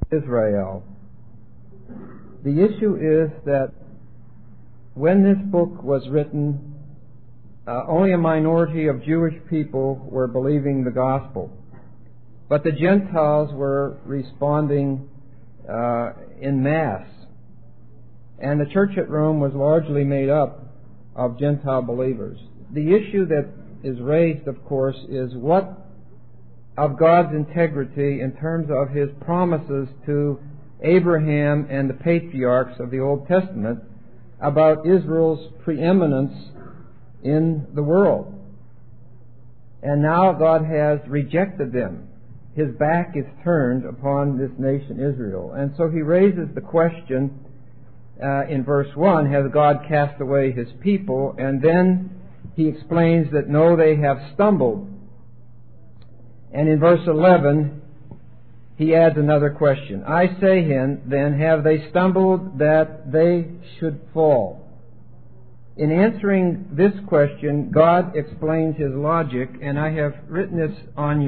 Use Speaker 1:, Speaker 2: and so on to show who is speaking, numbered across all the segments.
Speaker 1: Israel. The issue is that when this book was written, only a minority of Jewish people were believing the gospel. But the Gentiles were responding in mass. And the church at Rome was largely made up of Gentile believers. The issue that is raised, of course, is what of God's integrity in terms of His promises to Abraham and the patriarchs of the Old Testament about Israel's preeminence in the world. And now God has rejected them. His back is turned upon this nation Israel. And so He raises the question in verse 1, has God cast away His people? And then He explains that no, they have stumbled. And in verse 11, He adds another question. I say then, have they stumbled that they should fall? In answering this question, God explains His logic, and I have written this on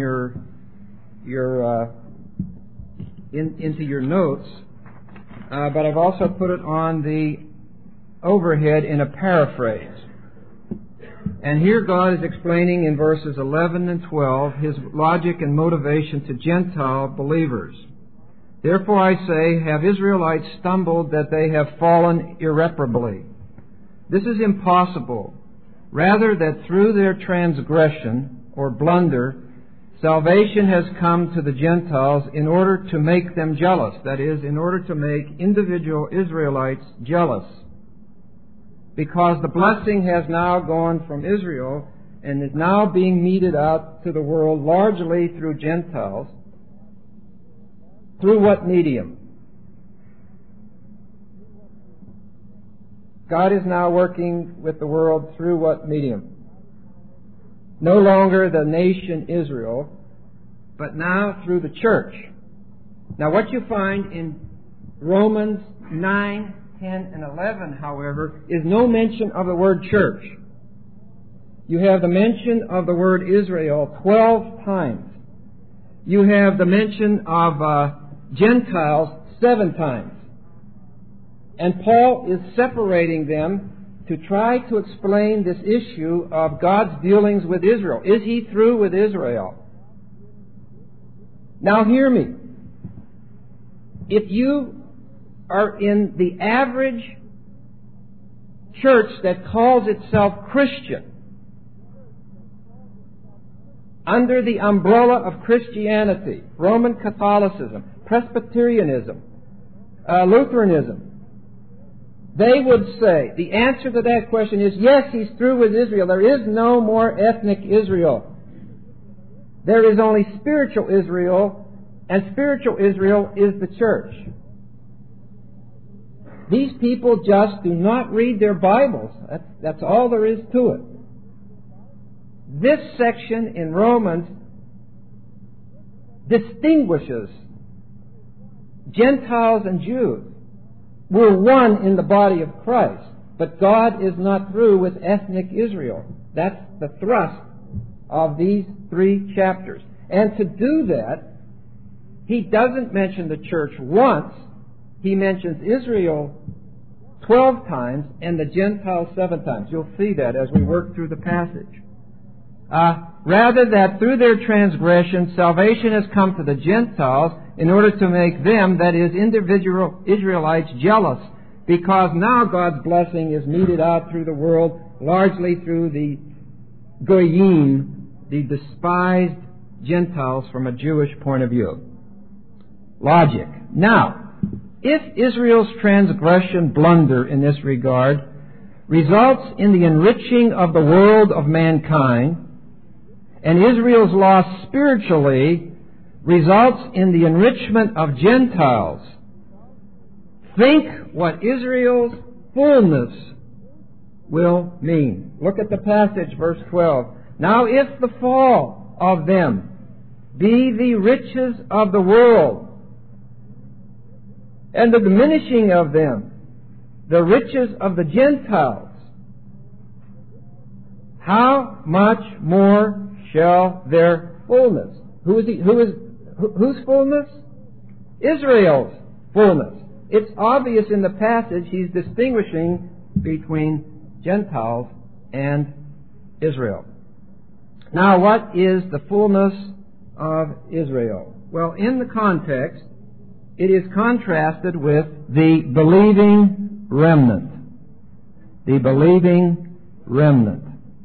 Speaker 1: into your notes, but I've also put it on the overhead in a paraphrase. And here God is explaining in verses 11 and 12 His logic and motivation to Gentile believers. Therefore I say, have Israelites stumbled that they have fallen irreparably? This is impossible. Rather, that through their transgression or blunder, salvation has come to the Gentiles in order to make them jealous. That is, in order to make individual Israelites jealous. Because the blessing has now gone from Israel and is now being meted out to the world largely through Gentiles. Through what medium? God is now working with the world through what medium? No longer the nation Israel, but now through the church. Now what you find in Romans 9, 10, and 11, however, is no mention of the word church. You have the mention of the word Israel 12 times. You have the mention of Gentiles 7 times. And Paul is separating them to try to explain this issue of God's dealings with Israel. Is He through with Israel? Now hear me. If you are in the average church that calls itself Christian, under the umbrella of Christianity, Roman Catholicism, Presbyterianism, Lutheranism, they would say, the answer to that question is, yes, He's through with Israel. There is no more ethnic Israel. There is only spiritual Israel, and spiritual Israel is the church. These people just do not read their Bibles. That's all there is to it. This section in Romans distinguishes Gentiles and Jews. We're one in the body of Christ, but God is not through with ethnic Israel. That's the thrust of these 3 chapters. And to do that, He doesn't mention the church once. He mentions Israel 12 times and the Gentiles 7 times. You'll see that as we work through the passage. Rather that through their transgression, salvation has come to the Gentiles in order to make them, that is, individual Israelites, jealous, because now God's blessing is meted out through the world, largely through the Goyim, the despised Gentiles from a Jewish point of view. Logic. Now, if Israel's transgression blunder in this regard results in the enriching of the world of mankind, and Israel's loss spiritually results in the enrichment of Gentiles, think what Israel's fullness will mean. Look at the passage, verse 12. Now if the fall of them be the riches of the world, and the diminishing of them the riches of the Gentiles, how much more shall their fullness? Whose fullness? Israel's fullness. It's obvious in the passage he's distinguishing between Gentiles and Israel. Now, what is the fullness of Israel? Well, in the context, it is contrasted with the believing remnant. The believing remnant.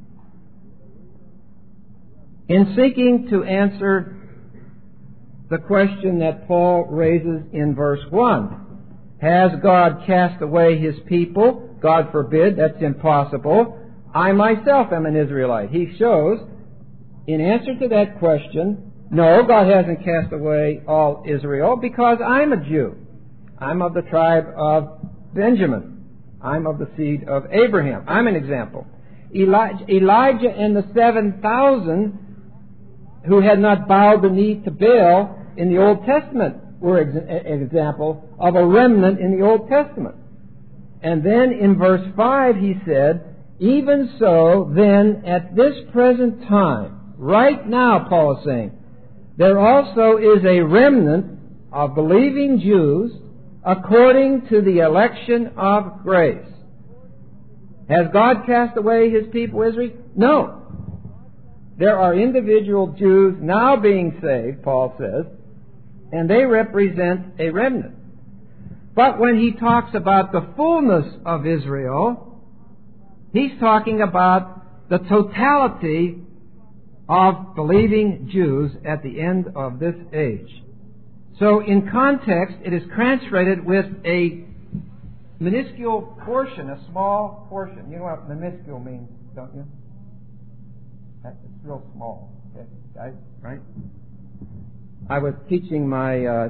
Speaker 1: In seeking to answer the question that Paul raises in verse 1, has God cast away His people? God forbid, that's impossible. I myself am an Israelite. He shows, in answer to that question, no, God hasn't cast away all Israel because I'm a Jew. I'm of the tribe of Benjamin. I'm of the seed of Abraham. I'm an example. Elijah and the 7,000 who had not bowed the knee to Baal in the Old Testament were an example of a remnant in the Old Testament. And then in verse 5 he said, even so, then, at this present time, right now, Paul is saying, there also is a remnant of believing Jews according to the election of grace. Has God cast away His people Israel? No. There are individual Jews now being saved, Paul says, and they represent a remnant. But when he talks about the fullness of Israel, he's talking about the totality of believing Jews at the end of this age. So in context, it is translated with a minuscule portion, a small portion. You know what minuscule means, don't you? It's real small. Okay, guys, right? I was teaching my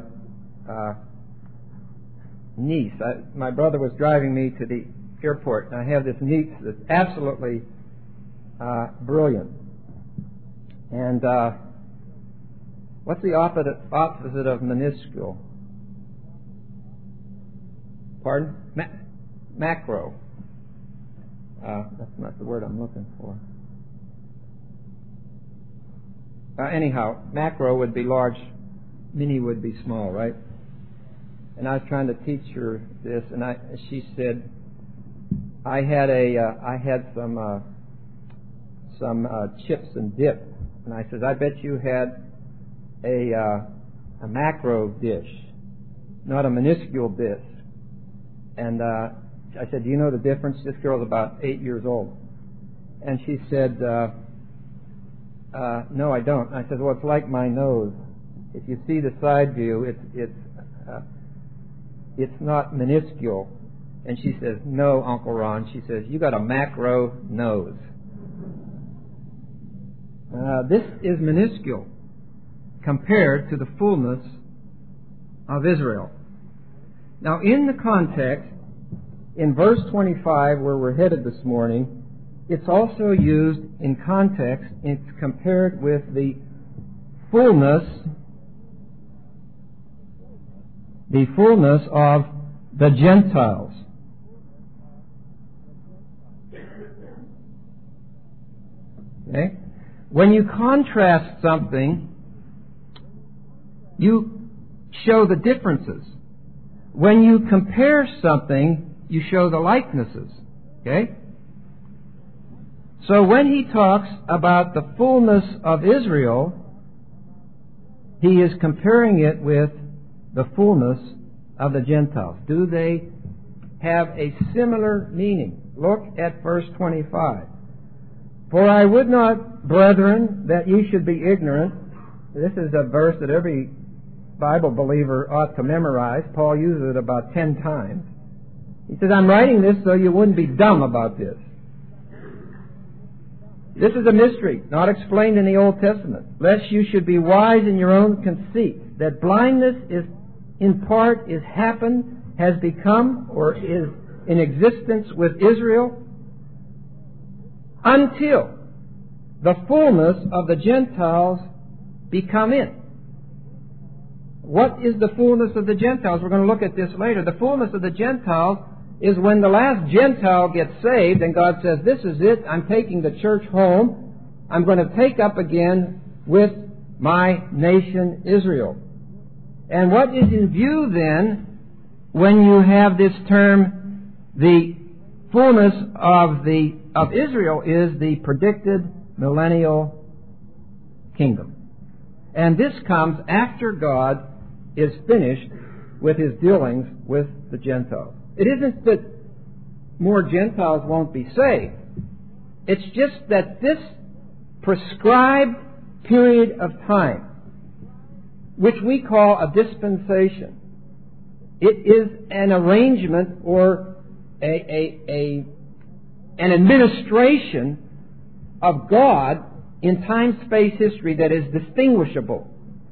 Speaker 1: niece. My brother was driving me to the airport, and I have this niece that's absolutely brilliant. And what's the opposite of minuscule? Pardon? Macro. That's not the word I'm looking for. Anyhow, macro would be large, mini would be small, right? And I was trying to teach her this, and she said, I had some chips and dip, and I said, I bet you had a macro dish, not a minuscule dish. And I said, do you know the difference? This girl's about 8 years old, and she said, no, I don't. And I said, well, it's like my nose. If you see the side view, it's not minuscule. And she says, no, Uncle Ron. She says, you got a macro nose. This is minuscule compared to the fullness of Israel. Now, in the context, in verse 25, where we're headed this morning, it's also used in context. It's compared with the fullness of the Gentiles. Okay? When you contrast something, you show the differences. When you compare something, you show the likenesses. Okay? So when he talks about the fullness of Israel, he is comparing it with the fullness of the Gentiles. Do they have a similar meaning? Look at verse 25. For I would not, brethren, that you should be ignorant. This is a verse that every Bible believer ought to memorize. Paul uses it about 10 times. He says, I'm writing this so you wouldn't be dumb about this. This is a mystery, not explained in the Old Testament, lest you should be wise in your own conceit, that blindness is in part has become, or is in existence with Israel, until the fullness of the Gentiles be come in. What is the fullness of the Gentiles? We're going to look at this later. The fullness of the Gentiles is when the last Gentile gets saved and God says, this is it, I'm taking the church home, I'm going to take up again with my nation Israel. And what is in view then when you have this term, the fullness of Israel, is the predicted millennial kingdom. And this comes after God is finished with his dealings with the Gentiles. It isn't that more Gentiles won't be saved. It's just that this prescribed period of time, which we call a dispensation, it is an arrangement or an administration of God in time, space, history that is distinguishable.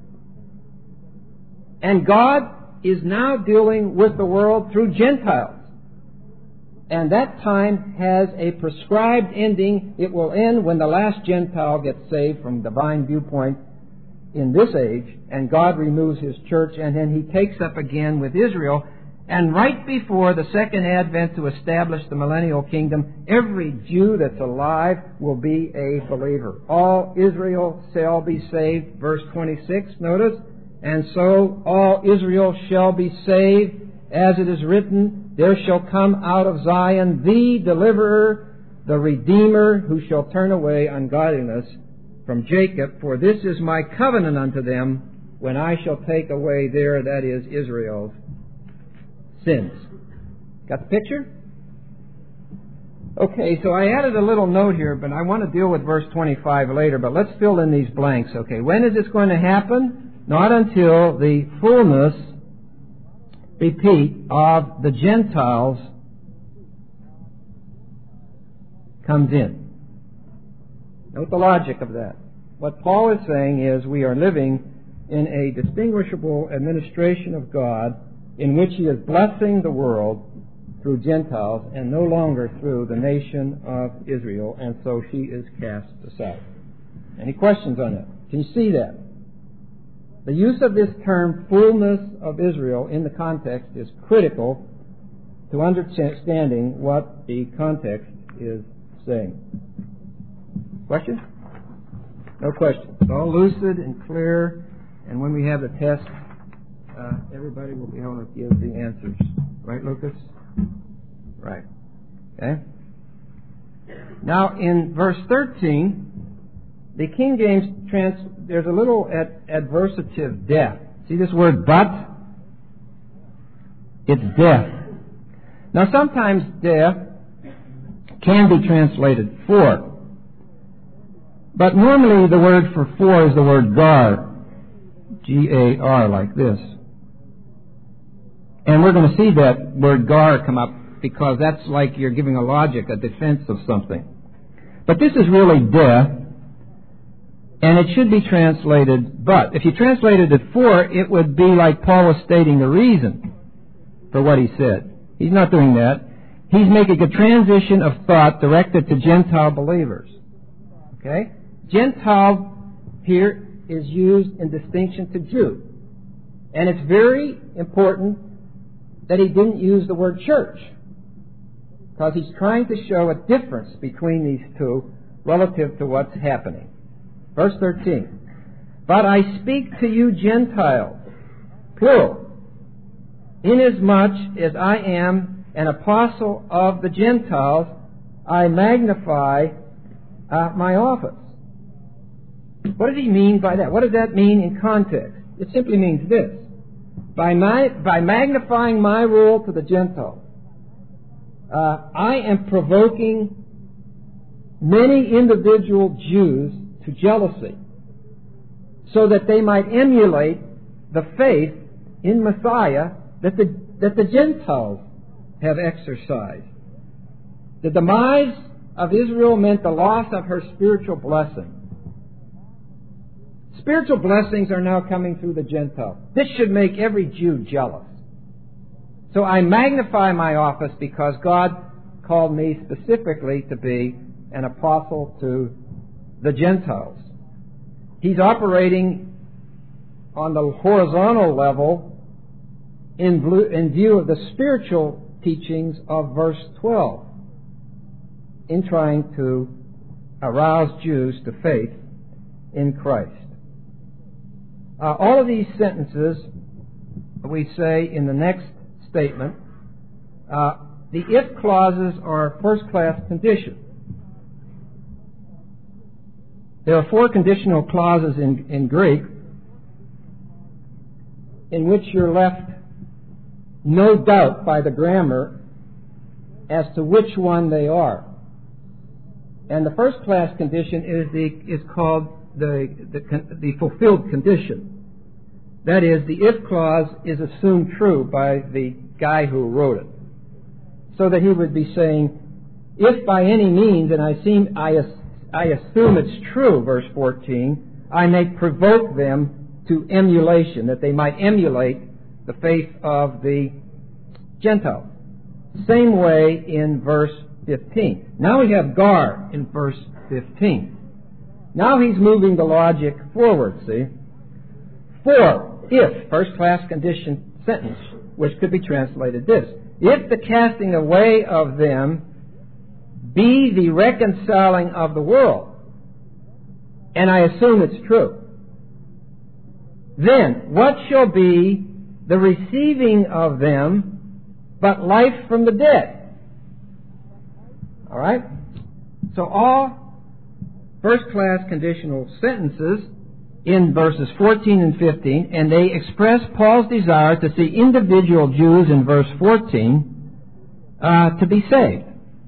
Speaker 1: And God is now dealing with the world through Gentiles. And that time has a prescribed ending. It will end when the last Gentile gets saved from divine viewpoint in this age, and God removes his church, and then he takes up again with Israel. And right before the second advent to establish the millennial kingdom, every Jew that's alive will be a believer. All Israel shall be saved. Verse 26, notice. And so all Israel shall be saved, as it is written, there shall come out of Zion the deliverer, the Redeemer, who shall turn away ungodliness from Jacob. For this is my covenant unto them, when I shall take away their, that is, Israel's, sins. Got the picture? Okay, so I added a little note here, but I want to deal with verse 25 later, but let's fill in these blanks. Okay, when is this going to happen? Not until the fullness, repeat, of the Gentiles comes in. Note the logic of that. What Paul is saying is we are living in a distinguishable administration of God in which he is blessing the world through Gentiles and no longer through the nation of Israel, and so she is cast aside. Any questions on that? Can you see that? The use of this term, fullness of Israel, in the context is critical to understanding what the context is saying. Questions? No questions. It's all lucid and clear, and when we have the test, everybody will be able to give the answers. Right, Lucas? Right. Okay? Now, in verse 13, the King James there's a little adversative death. See this word but? It's death. Now sometimes death can be translated for. But normally the word for is the word gar. G-A-R, like this. And we're going to see that word gar come up because that's like you're giving a logic, a defense of something. But this is really death. And it should be translated but. If you translated it for, it would be like Paul was stating the reason for what he said. He's not doing that. He's making a transition of thought directed to Gentile believers. Okay? Gentile here is used in distinction to Jew. And it's very important that he didn't use the word church, because he's trying to show a difference between these two relative to what's happening. Verse 13, but I speak to you Gentiles, plural, inasmuch as I am an apostle of the Gentiles, I magnify my office. What does he mean by that? What does that mean in context? It simply means this. By magnifying my rule to the Gentiles, I am provoking many individual Jews to jealousy, so that they might emulate the faith in Messiah that the Gentiles have exercised. The demise of Israel meant the loss of her spiritual blessing. Spiritual blessings are now coming through the Gentiles. This should make every Jew jealous. So I magnify my office because God called me specifically to be an apostle to the Gentiles. He's operating on the horizontal level in view of the spiritual teachings of verse 12 in trying to arouse Jews to faith in Christ. All of these sentences we say in the next statement, the if clauses are first-class conditions. There are 4 conditional clauses in Greek in which you're left no doubt by the grammar as to which one they are. And the first-class condition is called the fulfilled condition. That is, the if clause is assumed true by the guy who wrote it. So that he would be saying, if by any means, and I assume it's true, verse 14, I may provoke them to emulation, that they might emulate the faith of the Gentiles. Same way in verse 15. Now we have gar in verse 15. Now he's moving the logic forward, see? For, if, first-class condition sentence, which could be translated this, if the casting away of them be the reconciling of the world, and I assume it's true, then what shall be the receiving of them but life from the dead? All right? So all first-class conditional sentences in verses 14 and 15, and they express Paul's desire to see individual Jews in verse 14 to be saved.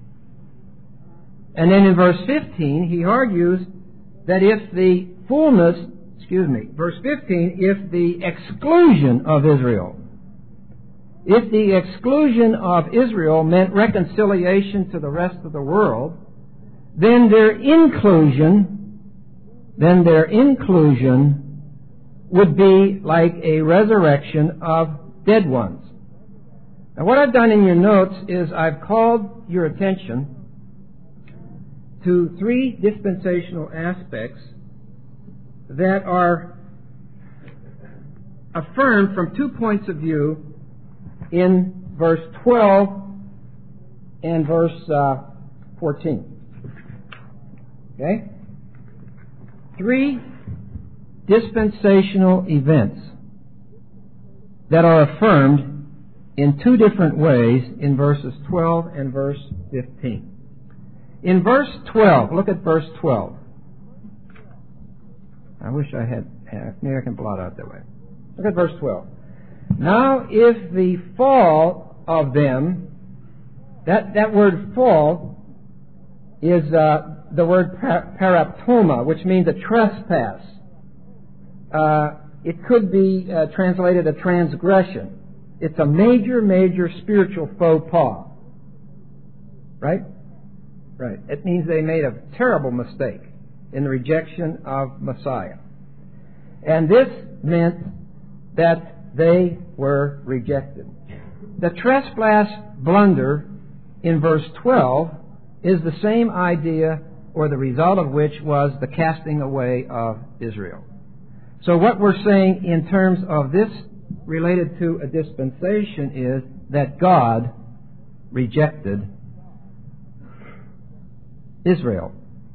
Speaker 1: And then in verse 15, he argues that if the fullness, verse 15, if the exclusion of Israel meant reconciliation to the rest of the world, then their inclusion would be like a resurrection of dead ones. Now what I've done in your notes is I've called your attention to 3 dispensational aspects that are affirmed from 2 points of view in verse 12 and verse 14. Okay? 3 dispensational events that are affirmed in 2 different ways in verses 12 and verse 15. In verse 12, look at verse 12. I wish I had, maybe I can blot out that way. Look at verse 12. Now if the fall of them, that word fall is the word paraptoma, which means a trespass. It could be translated a transgression. It's a major spiritual faux pas. Right? Right. It means they made a terrible mistake in the rejection of Messiah. And this meant that they were rejected. The trespass blunder in verse 12 is the same idea, or the result of which was the casting away of Israel. So what we're saying in terms of this related to a dispensation is that God rejected Israel.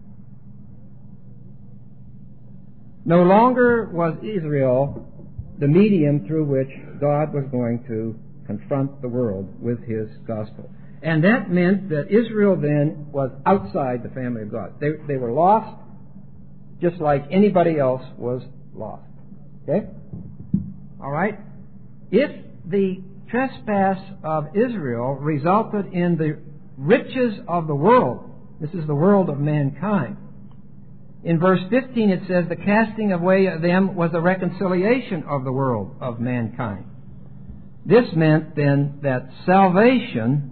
Speaker 1: No longer was Israel the medium through which God was going to confront the world with His gospel. And that meant that Israel then was outside the family of God. They were lost just like anybody else was lost. Okay? All right? If the trespass of Israel resulted in the riches of the world, this is the world of mankind. In verse 15 it says the casting away of them was the reconciliation of the world of mankind. This meant then that salvation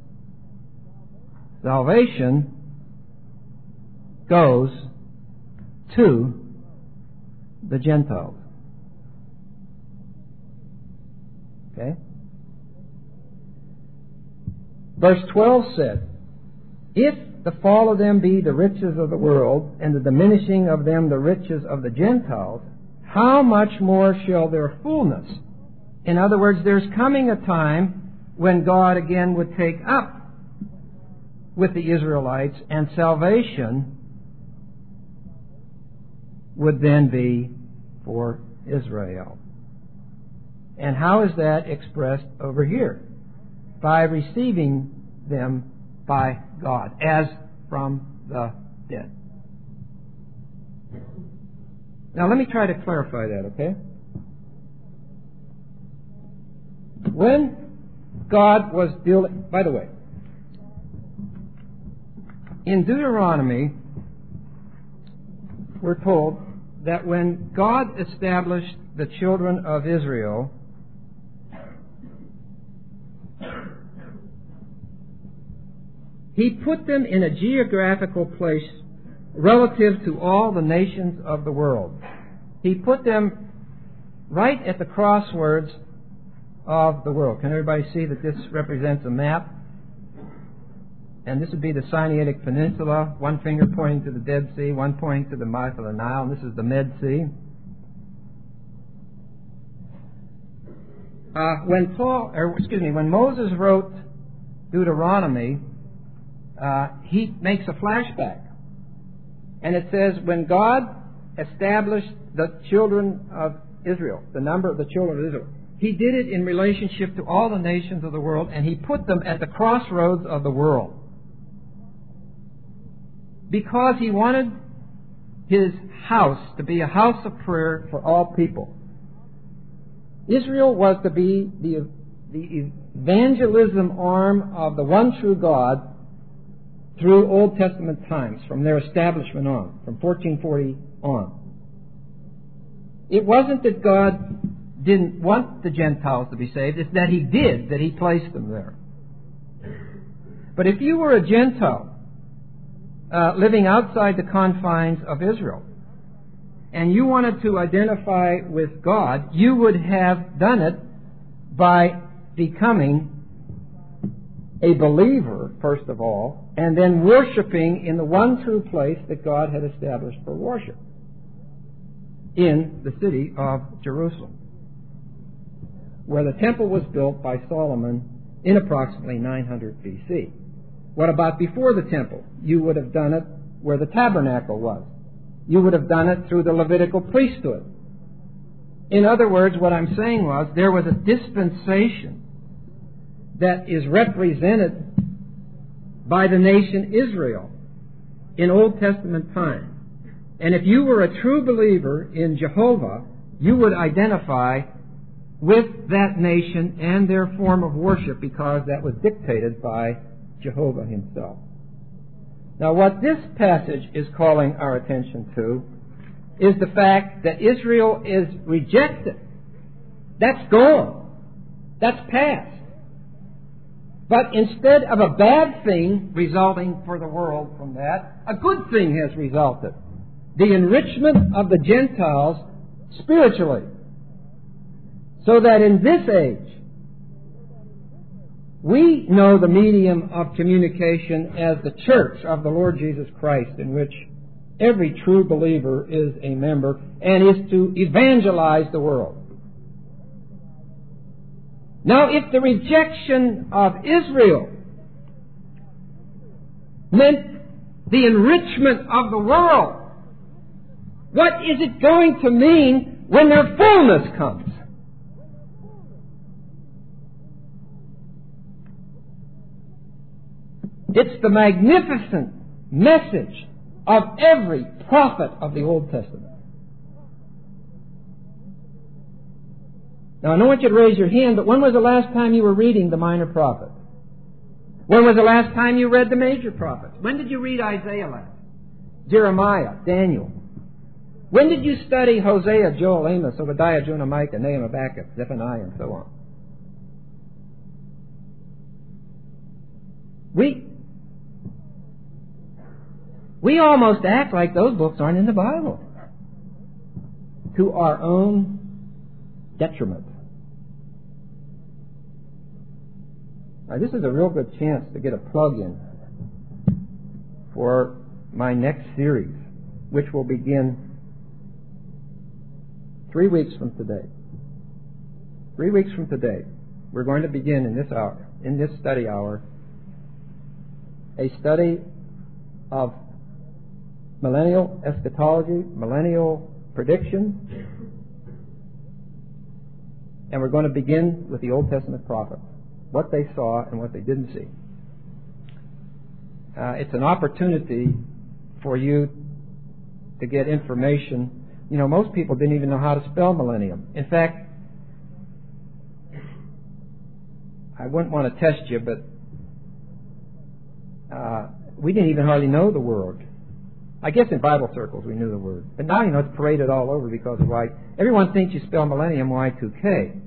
Speaker 1: goes to the Gentiles. Okay? Verse 12 said, if the fall of them be the riches of the world, and the diminishing of them the riches of the Gentiles, how much more shall their fullness? In other words, there's coming a time when God again would take up with the Israelites, and salvation would then be for Israel. And how is that expressed over here? By receiving them by God, as from the dead. Now let me try to clarify that, okay? When God was dealing... By the way, in Deuteronomy, we're told that when God established the children of Israel, He put them in a geographical place relative to all the nations of the world. He put them right at the crossroads of the world. Can everybody see that this represents a map? And this would be the Sinaitic Peninsula, one finger pointing to the Dead Sea, one pointing to the mouth of the Nile, and this is the Med Sea. When Moses wrote Deuteronomy, he makes a flashback. And it says, when God established the children of Israel, the number of the children of Israel, He did it in relationship to all the nations of the world, and He put them at the crossroads of the world. Because He wanted His house to be a house of prayer for all people. Israel was to be the evangelism arm of the one true God through Old Testament times, from their establishment on, from 1440 on. It wasn't that God didn't want the Gentiles to be saved, it's that He did, that He placed them there. But if you were a Gentile living outside the confines of Israel, and you wanted to identify with God, you would have done it by becoming a believer, first of all, and then worshiping in the one true place that God had established for worship, in the city of Jerusalem, where the temple was built by Solomon in approximately 900 BC. What about before the temple? You would have done it where the tabernacle was. You would have done it through the Levitical priesthood. In other words, what I'm saying was, there was a dispensation that is represented by the nation Israel in Old Testament time. And if you were a true believer in Jehovah, you would identify with that nation and their form of worship, because that was dictated by Jehovah Himself. Now, what this passage is calling our attention to is the fact that Israel is rejected. That's gone. That's past. But instead of a bad thing resulting for the world from that, a good thing has resulted. The enrichment of the Gentiles spiritually. So that in this age, we know the medium of communication as the church of the Lord Jesus Christ, in which every true believer is a member and is to evangelize the world. Now, if the rejection of Israel meant the enrichment of the world, what is it going to mean when their fullness comes? It's the magnificent message of every prophet of the Old Testament. Now, I don't want you to raise your hand, but when was the last time you were reading the minor prophets? When was the last time you read the major prophets? When did you read Isaiah last? Jeremiah, Daniel? When did you study Hosea, Joel, Amos, Obadiah, Jonah, Micah, Nahum, Habakkuk, Zephaniah, and so on? We almost act like those books aren't in the Bible, to our own detriment. Now, this is a real good chance to get a plug-in for my next series, which will begin 3 weeks from today. 3 weeks from today, we're going to begin in this study hour, a study of millennial eschatology, millennial prediction, And we're going to begin with the Old Testament prophets, what they saw and what they didn't see. It's an opportunity for you to get information. You know, most people didn't even know how to spell millennium. In fact, I wouldn't want to test you, but we didn't even hardly know the word. I guess in Bible circles we knew the word. But now, you know, it's paraded all over because of Y. Everyone thinks you spell millennium Y2K.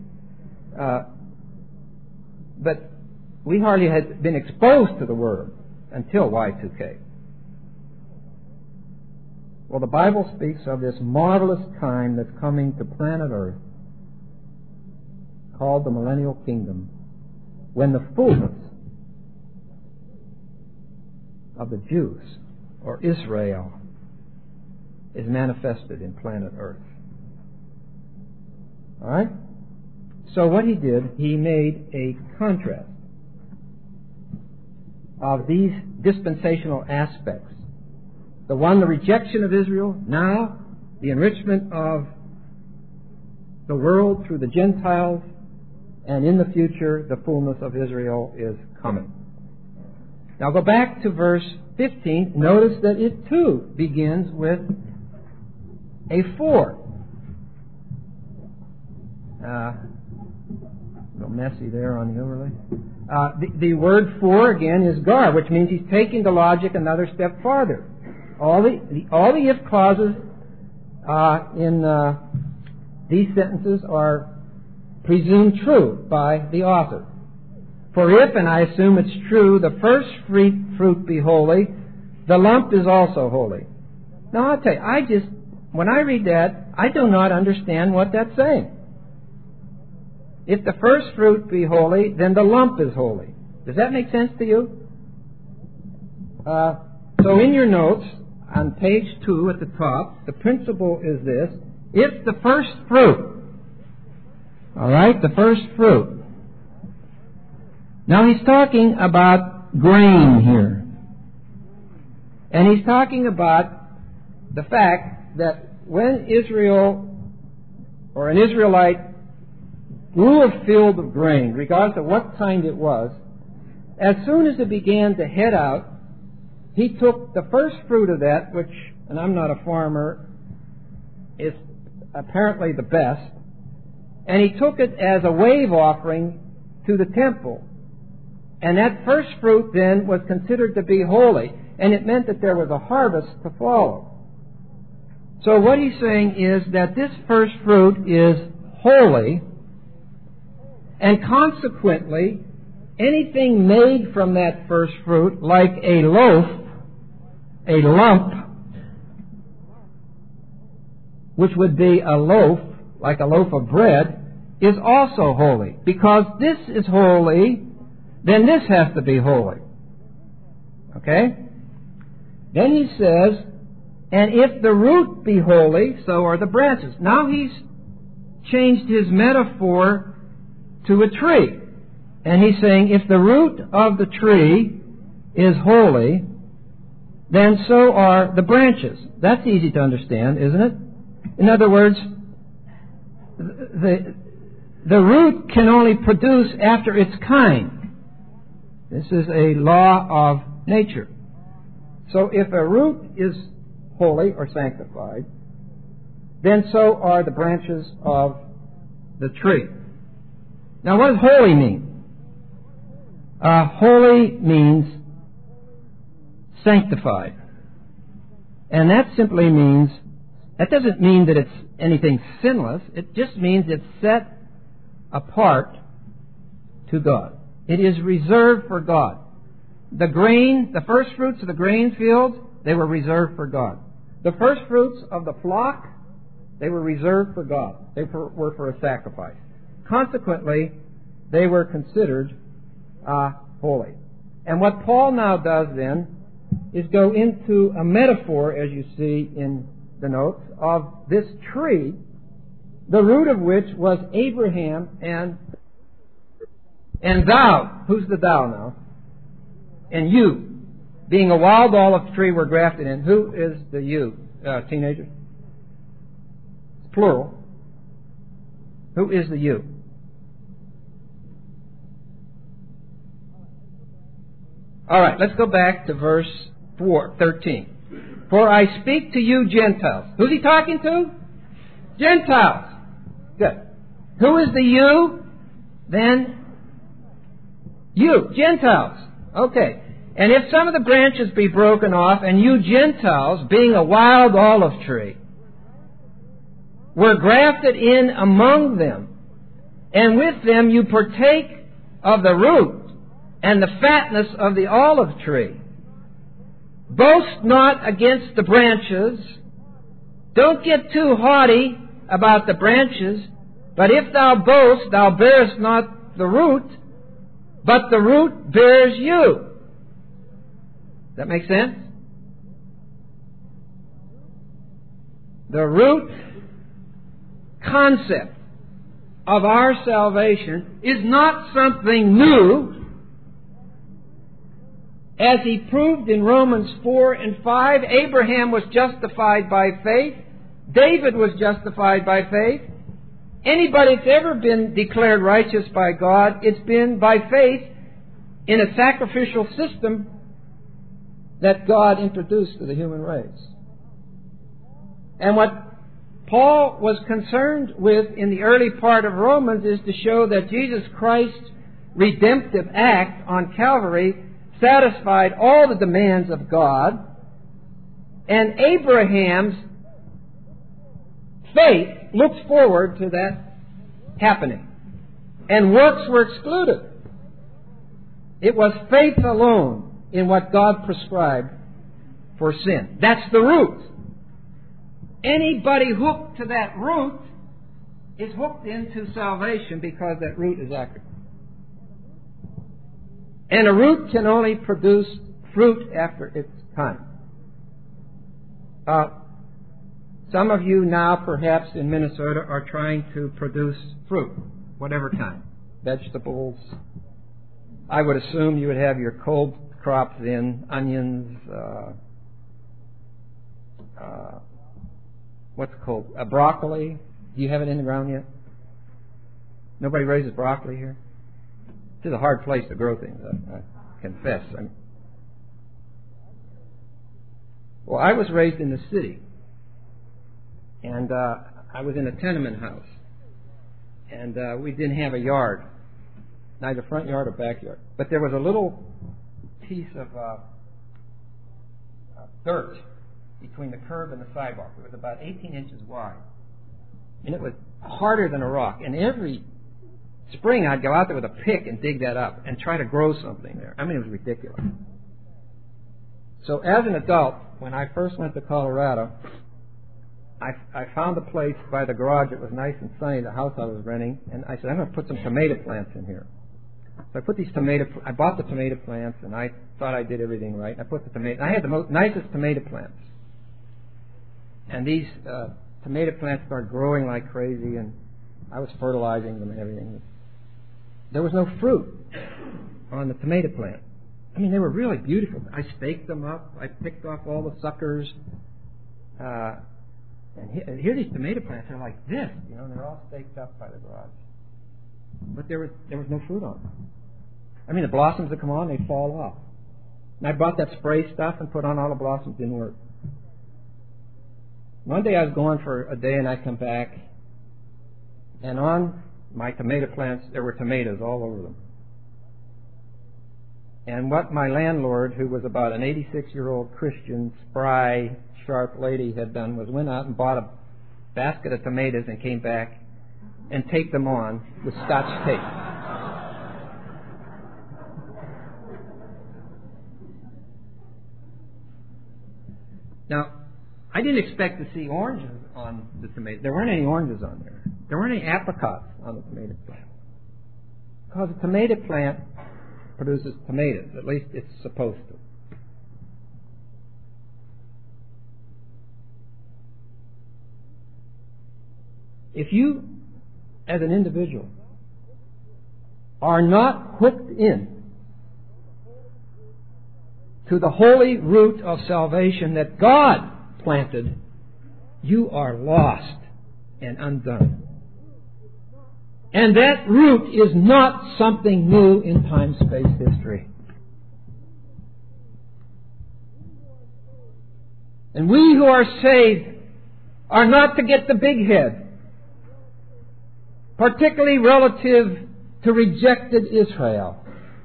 Speaker 1: But we hardly had been exposed to the word until Y2K. Well, the Bible speaks of this marvelous time that's coming to planet Earth called the Millennial Kingdom, when the fullness of the Jews, or Israel, is manifested in planet Earth. All right? So what he did, he made a contrast of these dispensational aspects. The one, the rejection of Israel. Now, the enrichment of the world through the Gentiles. And in the future, the fullness of Israel is coming. Now go back to verse 15. Notice that it too begins with a for. A little messy there on the overlay. The word for, again, is gar, which means he's taking the logic another step farther. All the if clauses in these sentences are presumed true by the author. For if, and I assume it's true, the first fruit be holy, the lump is also holy. Now I'll tell you, when I read that, I do not understand what that's saying. If the first fruit be holy, then the lump is holy. Does that make sense to you? So in your notes, on page 2 at the top, the principle is this. If the first fruit, all right, the first fruit. Now he's talking about grain here. And he's talking about the fact that when Israel, or an Israelite, grew a field of grain, regardless of what kind it was, as soon as it began to head out, he took the first fruit of that, which, and I'm not a farmer, is apparently the best, and he took it as a wave offering to the temple. And that first fruit then was considered to be holy, and it meant that there was a harvest to follow. So what he's saying is that this first fruit is holy, and consequently, anything made from that first fruit, like a loaf, a lump, which would be a loaf, like a loaf of bread, is also holy. Because this is holy, then this has to be holy. Okay? Then he says, and if the root be holy, so are the branches. Now he's changed his metaphor to a tree. And he's saying, if the root of the tree is holy, then so are the branches. That's easy to understand, isn't it? In other words, the root can only produce after its kind. This is a law of nature. So if a root is holy or sanctified, then so are the branches of the tree. Now what does holy mean? Holy means sanctified. And that simply means, that doesn't mean that it's anything sinless. It just means it's set apart to God. It is reserved for God. The grain, the first fruits of the grain fields, they were reserved for God. The first fruits of the flock, they were reserved for God. They were for a sacrifice. Consequently, they were considered holy. And what Paul now does then is go into a metaphor, as you see in the notes, of this tree, the root of which was Abraham and thou. Who's the thou now? And you. Being a wild olive tree we're grafted in. Who is the you? Teenagers? Plural. Who is the you? All right, let's go back to verse 13. For I speak to you Gentiles. Who's he talking to? Gentiles. Good. Who is the you? Then you, Gentiles. Okay. And if some of the branches be broken off, and you Gentiles, being a wild olive tree, were grafted in among them, and with them you partake of the root and the fatness of the olive tree. Boast not against the branches. Don't get too haughty about the branches. But if thou boast, thou bearest not the root, but the root bears you. Does that make sense? The root concept of our salvation is not something new, as he proved in Romans 4 and 5. Abraham was justified by faith. David was justified by faith. Anybody that's ever been declared righteous by God, it's been by faith in a sacrificial system that God introduced to the human race. And what Paul was concerned with in the early part of Romans is to show that Jesus Christ's redemptive act on Calvary satisfied all the demands of God, and Abraham's faith looks forward to that happening, and works were excluded. It was faith alone in what God prescribed for sin. That's the root. Anybody hooked to that root is hooked into salvation because that root is accurate. And a root can only produce fruit after its time. Some of you now, perhaps in Minnesota, are trying to produce fruit, whatever kind. Vegetables. I would assume you would have your cold crops in, onions, what's it called? Broccoli. Do you have it in the ground yet? Nobody raises broccoli here? This is a hard place to grow things, I confess. Well, I was raised in the city, and I was in a tenement house, and we didn't have a yard, neither front yard or backyard. But there was a little piece of dirt between the curb and the sidewalk. It was about 18 inches wide, and it was harder than a rock. And every spring, I'd go out there with a pick and dig that up and try to grow something there. I mean, it was ridiculous. So as an adult, when I first went to Colorado, I found a place by the garage. It was nice and sunny, the house I was renting, and I said, I'm going to put some tomato plants in here. So I put these I bought the tomato plants, and I thought I did everything right. I put the tomato. I had the nicest tomato plants. And these tomato plants started growing like crazy, and I was fertilizing them and everything. There was no fruit on the tomato plant. I mean, they were really beautiful. I staked them up. I picked off all the suckers. And here these tomato plants are like this, and they're all staked up by the garage. But there was no fruit on them. I mean, the blossoms would come on, they'd fall off. And I bought that spray stuff and put on all the blossoms. Didn't work. One day I was gone for a day, and I come back, and on my tomato plants, there were tomatoes all over them. And what my landlord, who was about an 86-year-old Christian, spry, sharp lady, had done was went out and bought a basket of tomatoes and came back and taped them on with Scotch tape. Now, I didn't expect to see oranges on the tomato. There weren't any oranges on there. There weren't any apricots on the tomato plant. Because a tomato plant produces tomatoes. At least it's supposed to. If you, as an individual, are not hooked in to the holy root of salvation that God planted, you are lost and undone. And that root is not something new in time-space history. And we who are saved are not to get the big head, particularly relative to rejected Israel.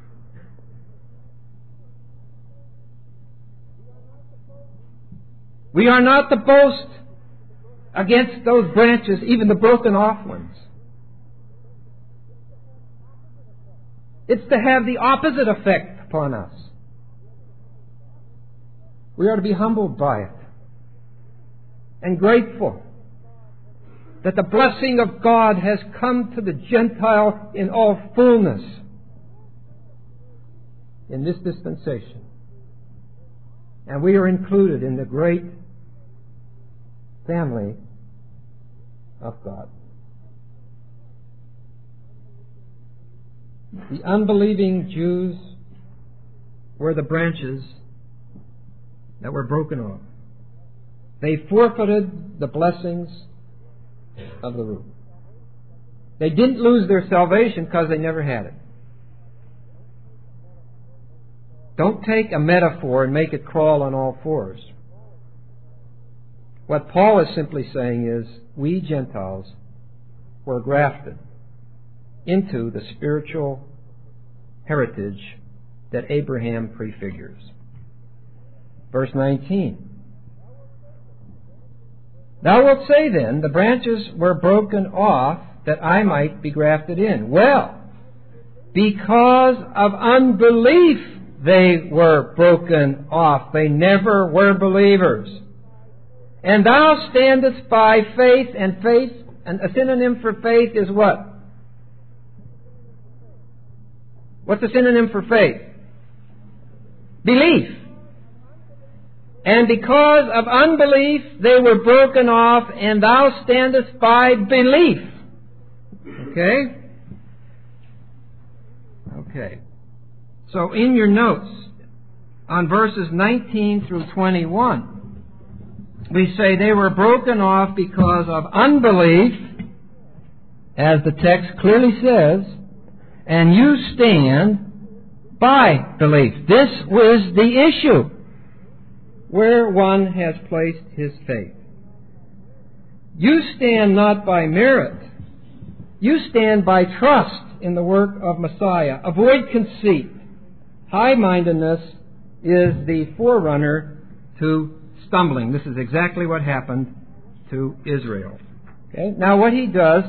Speaker 1: We are not to boast against those branches, even the broken off ones. It's to have the opposite effect upon us. We are to be humbled by it and grateful that the blessing of God has come to the Gentile in all fullness in this dispensation. And we are included in the great family of God. The unbelieving Jews were the branches that were broken off. They forfeited the blessings of the root. They didn't lose their salvation because they never had it. Don't take a metaphor and make it crawl on all fours. What Paul is simply saying is, we Gentiles were grafted into the spiritual heritage that Abraham prefigures. Verse 19. Thou wilt say then, the branches were broken off that I might be grafted in. Well, because of unbelief they were broken off. They never were believers. And thou standest by faith, and faith, and a synonym for faith is what? What's a synonym for faith? Belief. And because of unbelief they were broken off, and thou standest by belief. Okay? Okay. So in your notes, on verses 19 through 21, we say they were broken off because of unbelief, as the text clearly says, and you stand by belief. This was the issue where one has placed his faith. You stand not by merit. You stand by trust in the work of Messiah. Avoid conceit. High-mindedness is the forerunner to stumbling. This is exactly what happened to Israel. Okay? Now what he does,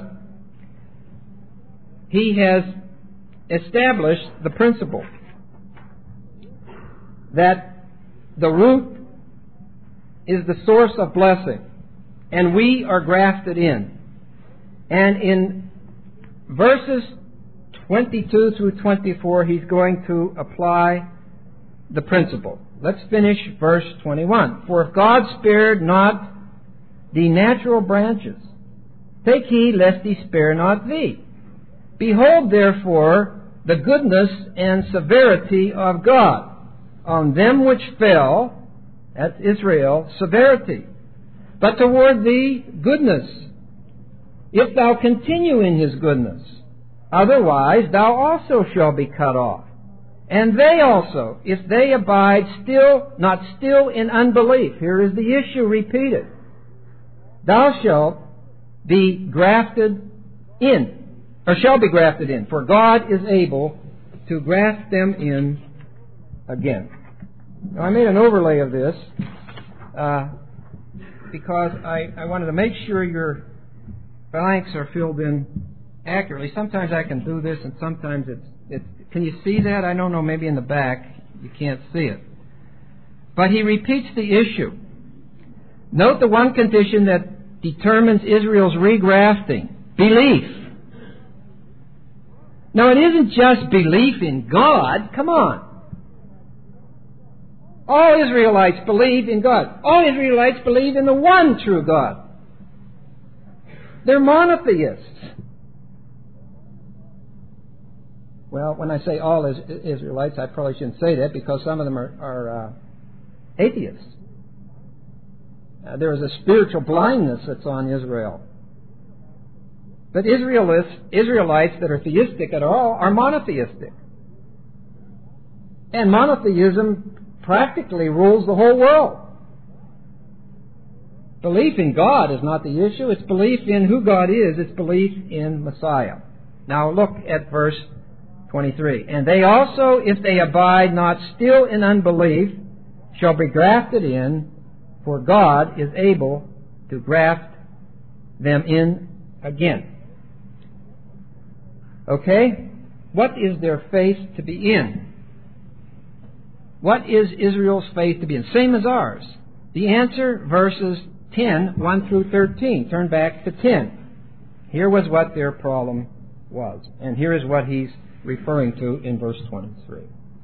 Speaker 1: he has established the principle that the root is the source of blessing, and we are grafted in. And in verses 22 through 24, he's going to apply the principle. Let's finish verse 21. For if God spared not the natural branches, take heed lest he spare not thee. Behold, therefore, the goodness and severity of God on them which fell, that's Israel, severity, but toward thee goodness, if thou continue in his goodness. Otherwise thou also shalt be cut off. And they also, if they abide not still in unbelief. Here is the issue repeated. Thou shalt be grafted in, or shall be grafted in, for God is able to graft them in again. Now, I made an overlay of this because I wanted to make sure your blanks are filled in accurately. Sometimes I can do this, and sometimes it's can you see that? I don't know, maybe in the back you can't see it. But he repeats the issue. Note the one condition that determines Israel's regrafting: belief. Now, it isn't just belief in God. Come on. All Israelites believe in God. All Israelites believe in the one true God. They're monotheists. Well, when I say all Israelites, I probably shouldn't say that, because some of them are atheists. There is a spiritual blindness that's on Israel. But Israelites that are theistic at all are monotheistic. And monotheism practically rules the whole world. Belief in God is not the issue. It's belief in who God is. It's belief in Messiah. Now look at verse 23. And they also, if they abide not still in unbelief, shall be grafted in, for God is able to graft them in again. Okay? What is their faith to be in? What is Israel's faith to be in? Same as ours. The answer, verses 10, 1 through 13. Turn back to 10. Here was what their problem was. And here is what he's referring to in verse 23.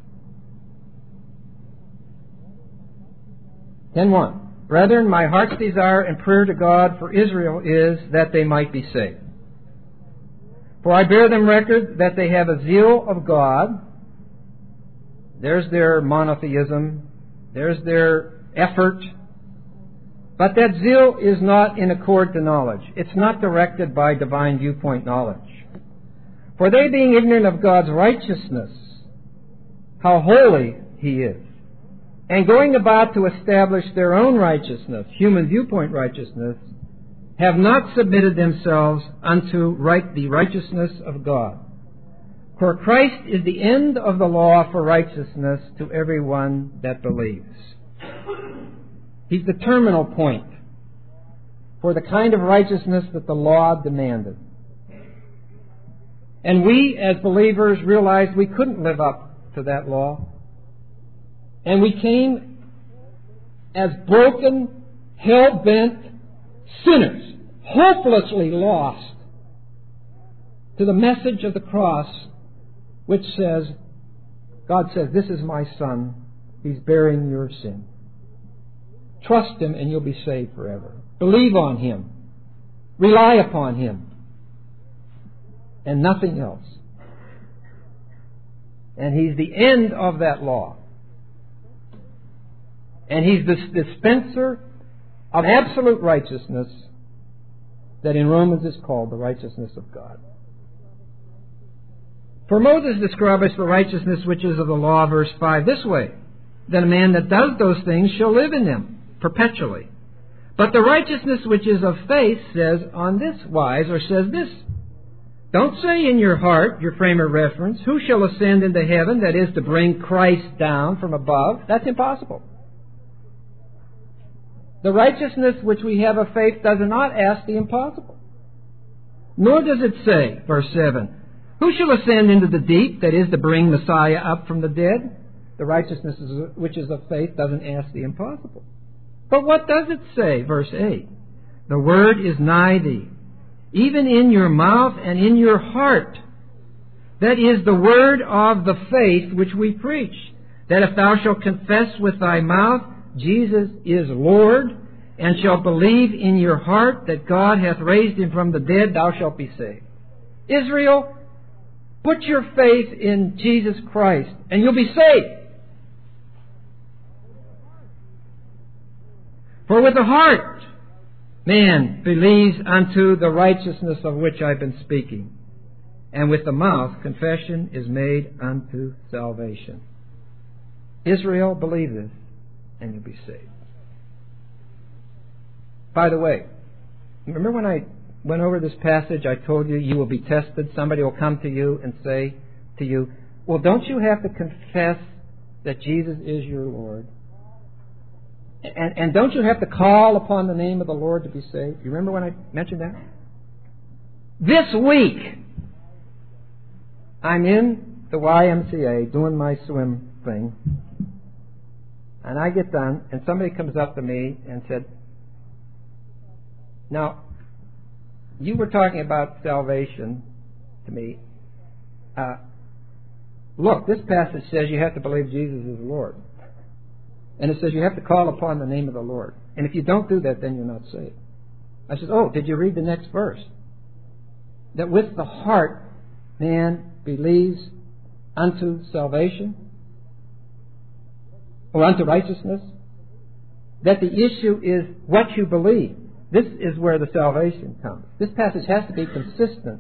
Speaker 1: 10:1. Brethren, my heart's desire and prayer to God for Israel is that they might be saved. For I bear them record that they have a zeal of God. There's their monotheism. There's their effort. But that zeal is not in accord to knowledge. It's not directed by divine viewpoint knowledge. For they being ignorant of God's righteousness, how holy He is, and going about to establish their own righteousness, human viewpoint righteousness, have not submitted themselves unto the righteousness of God. For Christ is the end of the law for righteousness to everyone that believes. He's the terminal point for the kind of righteousness that the law demanded. And we, as believers, realized we couldn't live up to that law. And we came as broken, hell-bent sinners, hopelessly lost, to the message of the cross, which says, God says, this is my Son. He's bearing your sin. Trust Him and you'll be saved forever. Believe on Him. Rely upon Him. And nothing else. And He's the end of that law. And He's the dispenser of absolute righteousness that in Romans is called the righteousness of God. For Moses describes the righteousness which is of the law, verse 5, this way, that a man that does those things shall live in them perpetually. But the righteousness which is of faith says on this wise, or says this, don't say in your heart, your frame of reference, who shall ascend into heaven, that is to bring Christ down from above. That's impossible. The righteousness which we have of faith does not ask the impossible. Nor does it say, verse 7, who shall ascend into the deep, that is to bring Messiah up from the dead? The righteousness which is of faith doesn't ask the impossible. But what does it say? Verse 8. The word is nigh thee, even in your mouth and in your heart. That is the word of the faith which we preach. That if thou shalt confess with thy mouth Jesus is Lord, and shalt believe in your heart that God hath raised Him from the dead, thou shalt be saved. Israel, put your faith in Jesus Christ, and you'll be saved. For with the heart man believes unto the righteousness of which I've been speaking, and with the mouth confession is made unto salvation. Israel, believe this, and you'll be saved. By the way, remember when I went over this passage, I told you you will be tested. Somebody will come to you and say to you, well, don't you have to confess that Jesus is your Lord? And don't you have to call upon the name of the Lord to be saved? You remember when I mentioned that? This week, I'm in the YMCA doing my swim thing. And I get done, and somebody comes up to me and said, now, you were talking about salvation to me. Look, this passage says you have to believe Jesus is Lord. And it says you have to call upon the name of the Lord. And if you don't do that, then you're not saved. I said, oh, did you read the next verse? That with the heart man believes unto salvation, or unto righteousness. That the issue is what you believe. This is where the salvation comes. This passage has to be consistent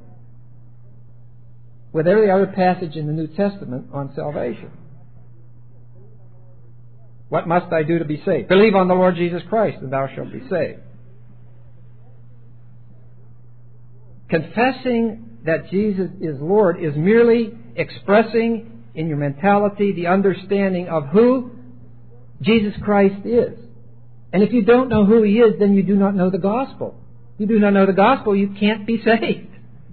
Speaker 1: with every other passage in the New Testament on salvation. What must I do to be saved? Believe on the Lord Jesus Christ, and thou shalt be saved. confessing that Jesus is Lord is merely expressing in your mentality the understanding of who Jesus Christ is. And if you don't know who He is, then you do not know the gospel. If you do not know the gospel, you can't be saved.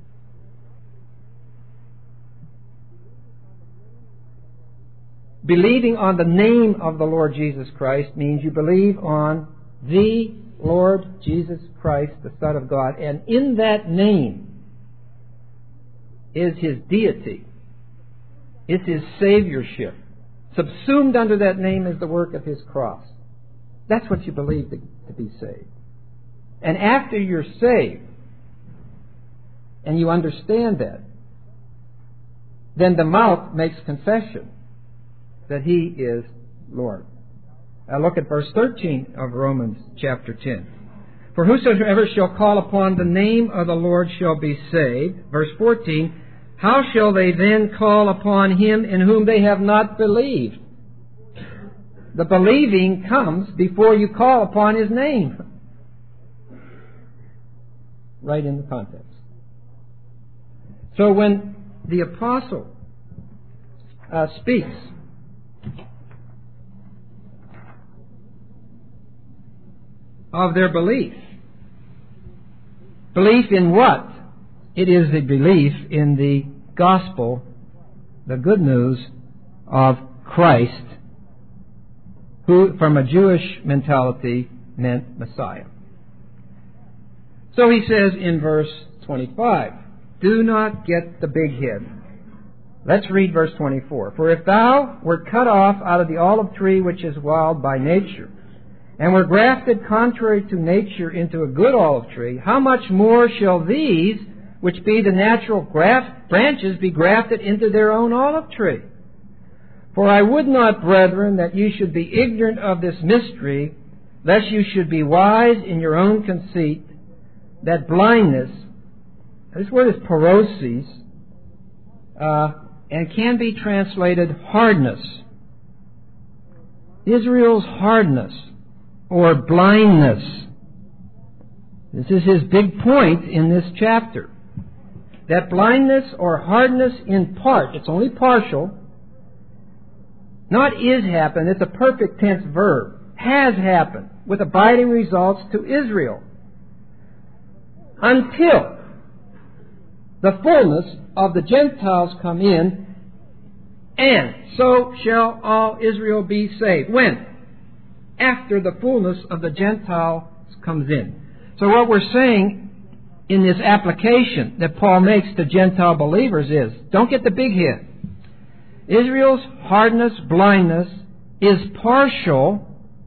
Speaker 1: Believing on the name of the Lord Jesus Christ means you believe on the Lord Jesus Christ, the Son of God. And in that name is His deity. It's His saviorship. Subsumed under that name is the work of His cross. That's what you believe to be saved. And after you're saved, and you understand that, then the mouth makes confession that He is Lord. Now look at verse 13 of Romans chapter 10. For whosoever shall call upon the name of the Lord shall be saved. Verse 14, how shall they then call upon Him in whom they have not believed? The believing comes before you call upon His name. Right in the context. So when the apostle speaks of their belief in what? It is the belief in the gospel, the good news of Christ, who from a Jewish mentality meant Messiah. So he says in verse 25, do not get the big head. Let's read verse 24. For if thou wert cut off out of the olive tree which is wild by nature, and were grafted contrary to nature into a good olive tree, how much more shall these, which be the natural branches, be grafted into their own olive tree? For I would not, brethren, that you should be ignorant of this mystery, lest you should be wise in your own conceit, that blindness, this word is paroses, and can be translated hardness. Israel's hardness, or blindness. This is his big point in this chapter. That blindness or hardness in part, it's only partial, not is happened, it's a perfect tense verb, has happened with abiding results to Israel until the fullness of the Gentiles come in, and so shall all Israel be saved. When? After the fullness of the Gentiles comes in. So what we're saying in this application that Paul makes to Gentile believers is, don't get the big head. Israel's hardness, blindness is partial,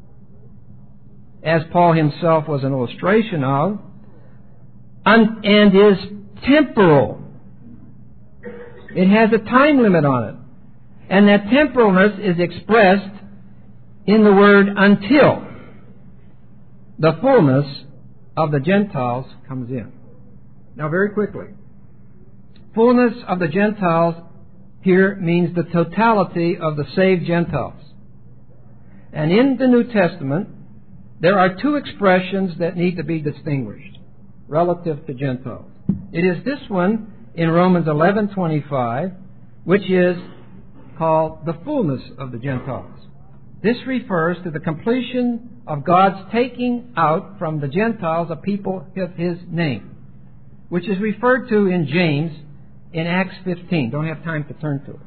Speaker 1: as Paul himself was an illustration of, and is temporal. It has a time limit on it. And that temporalness is expressed in the word until the fullness of the Gentiles comes in. Now very quickly, fullness of the Gentiles here means the totality of the saved Gentiles. And in the New Testament, there are two expressions that need to be distinguished relative to Gentiles. It is this one in Romans 11:25, which is called the fullness of the Gentiles. This refers to the completion of God's taking out from the Gentiles a people of His name, which is referred to in James in Acts 15. Don't have time to turn to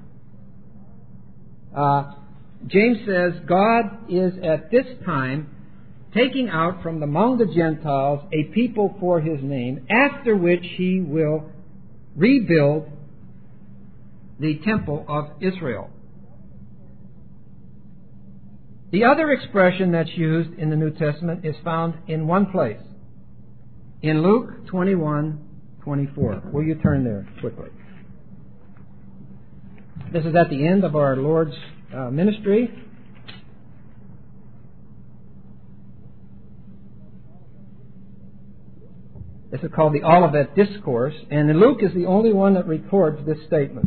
Speaker 1: it. James says God is at this time taking out from among the Gentiles a people for His name, after which He will rebuild the temple of Israel. The other expression that's used in the New Testament is found in one place, in Luke 21:24. Will you turn there quickly? This is at the end of our Lord's ministry. This is called the Olivet Discourse, and Luke is the only one that records this statement.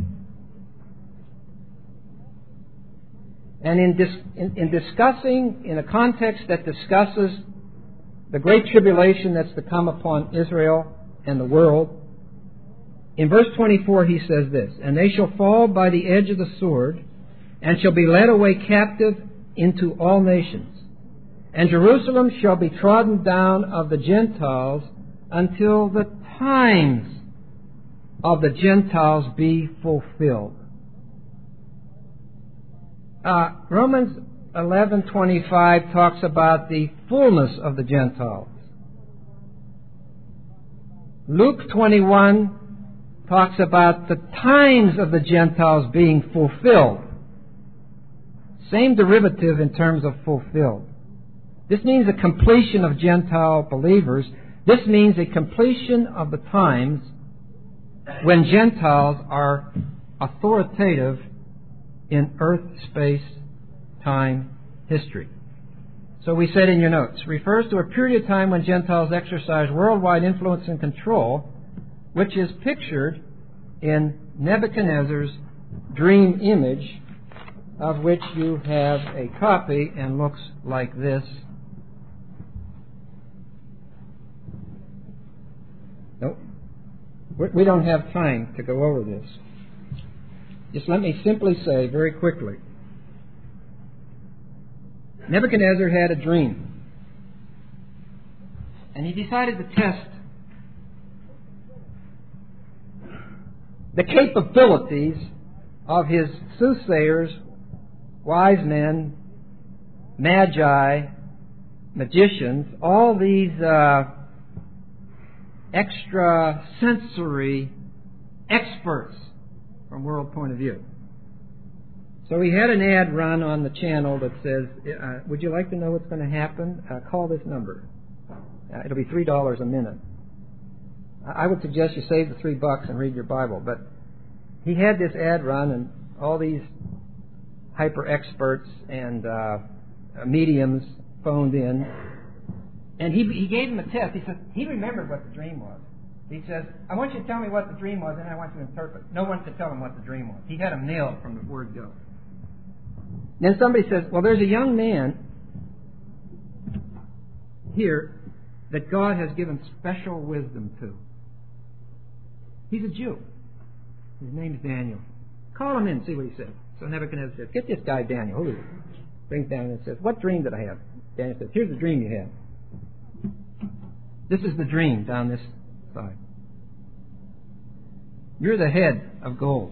Speaker 1: And in discussing, in a context that discusses the great tribulation that's to come upon Israel and the world, In verse 24 he says this, "And they shall fall by the edge of the sword, and shall be led away captive into all nations. And Jerusalem shall be trodden down of the Gentiles until the times of the Gentiles be fulfilled." Romans 11:25 talks about the fullness of the Gentiles. Luke 21 talks about the times of the Gentiles being fulfilled. Same derivative in terms of fulfilled. This means a completion of Gentile believers. This means a completion of the times when Gentiles are authoritative in earth, space, time, history. So we said in your notes, refers to a period of time when Gentiles exercise worldwide influence and control, which is pictured in Nebuchadnezzar's dream image, of which you have a copy and looks like this. Nope. We don't have time to go over this. Just let me simply say very quickly, Nebuchadnezzar had a dream, and he decided to test the capabilities of his soothsayers, wise men, magi, magicians, all these extrasensory experts from world point of view. So he had an ad run on the channel that says, would you like to know what's going to happen? Call this number. It'll be $3 a minute. I would suggest you save the $3 and read your Bible. But he had this ad run, and all these hyper experts and mediums phoned in. And he gave him a test. He said, he remembered what the dream was. He says, I want you to tell me what the dream was, and I want you to interpret. No one could tell him what the dream was. He had him nailed from the word go. Then somebody says, well, there's a young man here that God has given special wisdom to. He's a Jew. His name's Daniel. Call him in and see what he says. So Nebuchadnezzar says, get this guy Daniel. Who is it? Brings Daniel and says, what dream did I have? Daniel says, here's the dream you had. This is the dream down this side. You're the head of gold.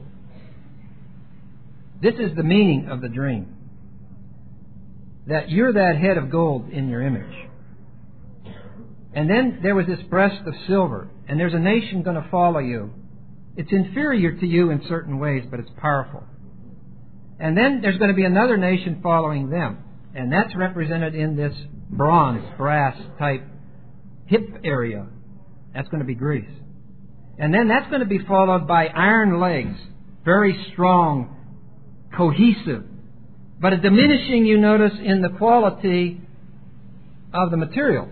Speaker 1: This is the meaning of the dream. That you're that head of gold in your image. And then there was this breast of silver. And there's a nation going to follow you. It's inferior to you in certain ways, but it's powerful. And then there's going to be another nation following them. And that's represented in this bronze, brass type hip area. That's going to be Greece. And then that's going to be followed by iron legs, very strong, cohesive, but a diminishing, you notice, in the quality of the materials.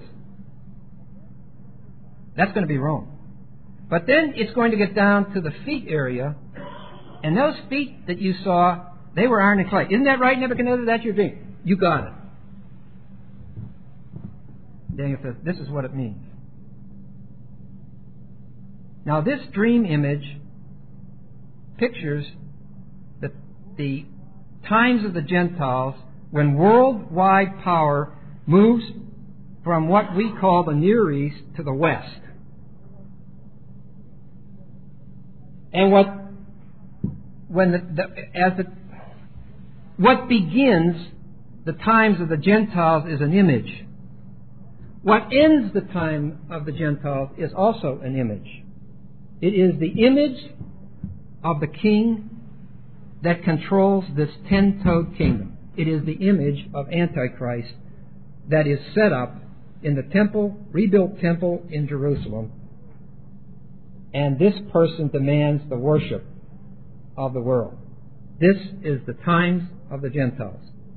Speaker 1: That's going to be Rome. But then it's going to get down to the feet area, and those feet that you saw, they were iron and clay. Isn't that right, Nebuchadnezzar? That's your dream. You got it. Daniel says, this is what it means. Now, this dream image pictures the times of the Gentiles when worldwide power moves from what we call the Near East to the West. And what begins the times of the Gentiles is an image. What ends the time of the Gentiles is also an image. It is the image of the king that controls this 10-toed kingdom. It is the image of Antichrist that is set up in the temple, rebuilt temple in Jerusalem. And this person demands the worship of the world. This is the times of the Gentiles.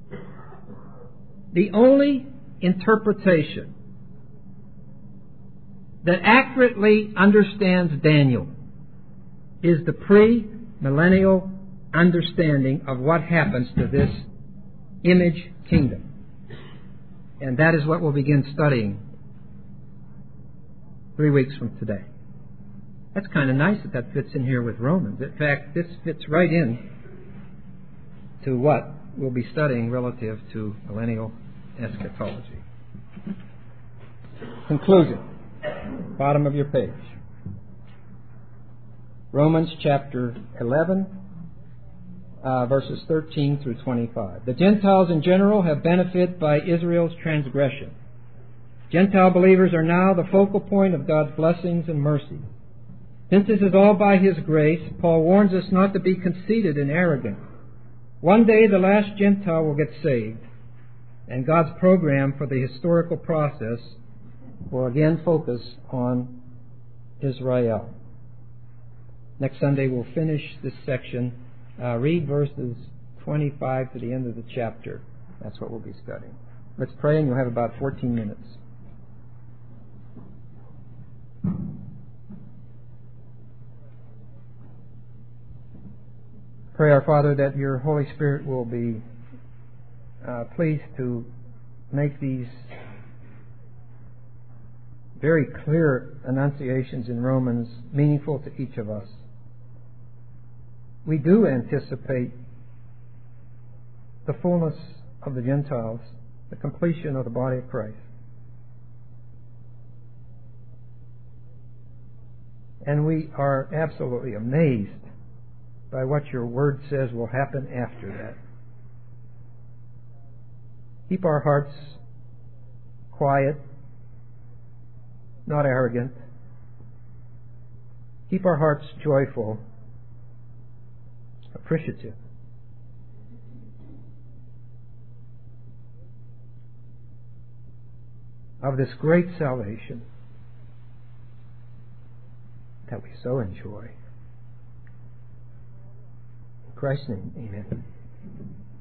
Speaker 1: The only interpretation that accurately understands Daniel is the pre-millennial understanding of what happens to this image kingdom. And that is what we'll begin studying 3 weeks from today. That's kind of nice that fits in here with Romans. In fact, this fits right in to what we'll be studying relative to millennial eschatology. Conclusion. Bottom of your page. Romans chapter 11, verses 13 through 25. The Gentiles in general have benefited by Israel's transgression. Gentile believers are now the focal point of God's blessings and mercy. Since this is all by His grace, Paul warns us not to be conceited and arrogant. One day the last Gentile will get saved, and God's program for the historical process will again focus on Israel. Next Sunday we'll finish this section. Read verses 25 to the end of the chapter. That's what we'll be studying. Let's pray, and you'll have about 14 minutes. Pray, our Father, that your Holy Spirit will be pleased to make these very clear enunciations in Romans meaningful to each of us. We do anticipate the fullness of the Gentiles, the completion of the body of Christ. And we are absolutely amazed by what your word says will happen after that. Keep our hearts quiet, not arrogant. Keep our hearts joyful, appreciative. Of this great salvation that we so enjoy. In Christ's name, amen.